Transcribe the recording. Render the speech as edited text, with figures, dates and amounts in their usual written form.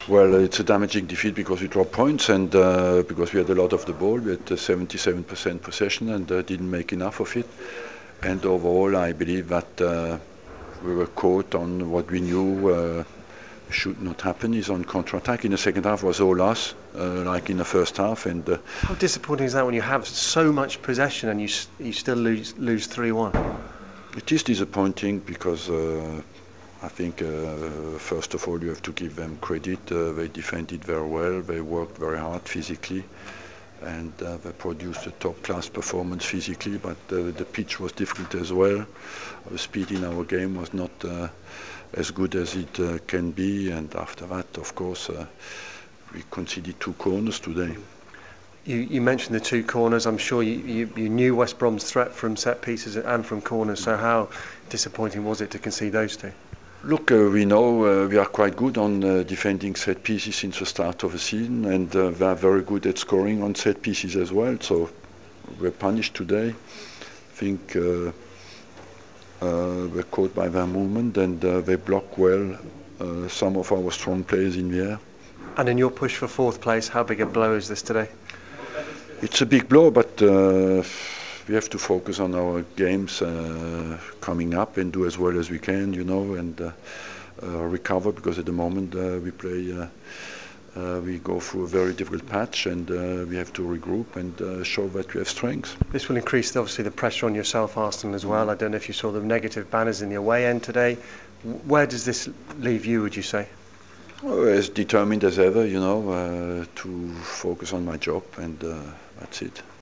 Well, it's a damaging defeat because we dropped points and because we had a lot of the ball. We had 77% possession and didn't make enough of it. And overall, I believe that we were caught on what we knew should not happen, is on counter-attack. In the second half was all us, like in the first half. And how disappointing is that when you have so much possession and you still lose 3-1? It is disappointing because I think first of all you have to give them credit. They defended very well, they worked very hard physically, and they produced a top-class performance physically, but the pitch was different as well. The speed in our game was not as good as it can be, and after that, of course, we conceded 2 corners today. You mentioned the 2 corners. I'm sure you knew West Brom's threat from set pieces and from corners, so how disappointing was it to concede those 2? Look, we know we are quite good on defending set pieces since the start of the season, and they are very good at scoring on set pieces as well. So we're punished today. I think we're caught by their movement, and they block well some of our strong players in the air. And in your push for 4th place, how big a blow is this today? It's a big blow, but we have to focus on our games coming up and do as well as we can, and recover, because at the moment we go through a very difficult patch, and we have to regroup and show that we have strength. This will increase obviously the pressure on yourself, Arsenal, as well. I don't know if you saw the negative banners in the away end today. Where does this leave you, would you say? Well, as determined as ever, to focus on my job, and that's it.